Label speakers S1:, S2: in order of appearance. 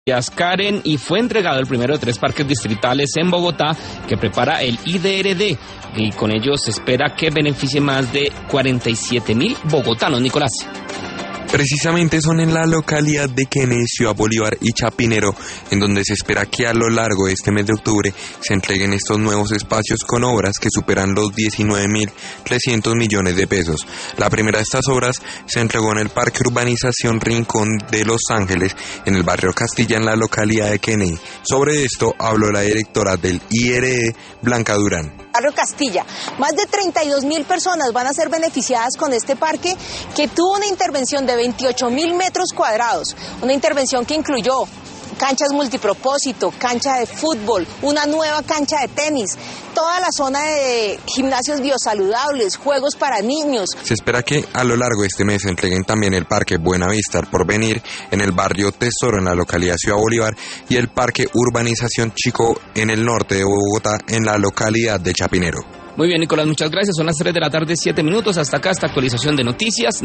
S1: Karen, y fue entregado el primero de 3 parques distritales en Bogotá que prepara el IDRD, y con ello se espera que beneficie más de 47.000 bogotanos. Nicolás.
S2: Precisamente son en la localidad de Kennedy, Ciudad Bolívar y Chapinero, en donde se espera que a lo largo de este mes de octubre se entreguen estos nuevos espacios con obras que superan los 19.300 millones de pesos. La primera de estas obras se entregó en el Parque Urbanización Rincón de Los Ángeles, en el barrio Castilla, en la localidad de Kennedy. Sobre esto habló la directora del IRD, Blanca Durán.
S3: Barrio Castilla, más de 32.000 personas van a ser beneficiadas con este parque, que tuvo una intervención de 28.000 metros cuadrados, una intervención que incluyó canchas multipropósito, cancha de fútbol, una nueva cancha de tenis, toda la zona de gimnasios biosaludables, juegos para niños.
S2: Se espera que a lo largo de este mes se entreguen también el Parque Buenavista al Porvenir en el barrio Tesoro, en la localidad Ciudad Bolívar, y el Parque Urbanización Chico en el norte de Bogotá, en la localidad de Chapinero.
S1: Muy bien, Nicolás, muchas gracias. Son las 3 de la tarde, 7 minutos. Hasta acá esta actualización de noticias.